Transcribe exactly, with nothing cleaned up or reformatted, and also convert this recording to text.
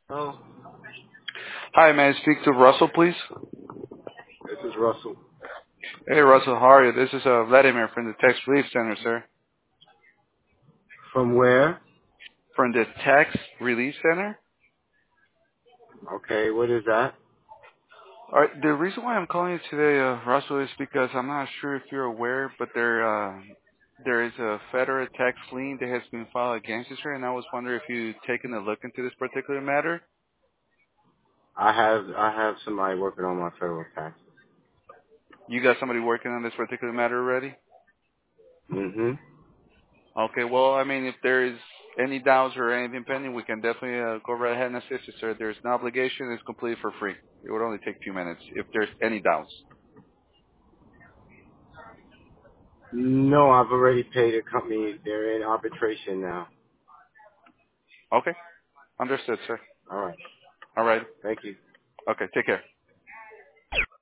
Oh, Hi, may I speak to Russell, please? this is Russell. Hey, Russell, how are you? This is uh, Vladimir from the Tax Relief Center, sir. From where? From the Tax Relief Center? Okay, what is that? All right, the reason why I'm calling you today, uh, Russell, is because I'm not sure if you're aware, but there uh, there is a federal tax lien that has been filed against you, sir, and I was wondering if you've taken a look into this particular matter. I have I have somebody working on my federal taxes. You got somebody working on this particular matter already? Mm-hmm. Okay, well, I mean, if there is any doubts or anything pending, we can definitely uh, go right ahead and assist you, sir. There's no obligation. It's completely for free. It would only take a few minutes if there's any doubts. No, I've already paid a company. They're in arbitration now. Okay, understood, sir. All right. All right. Thank you. Okay, take care.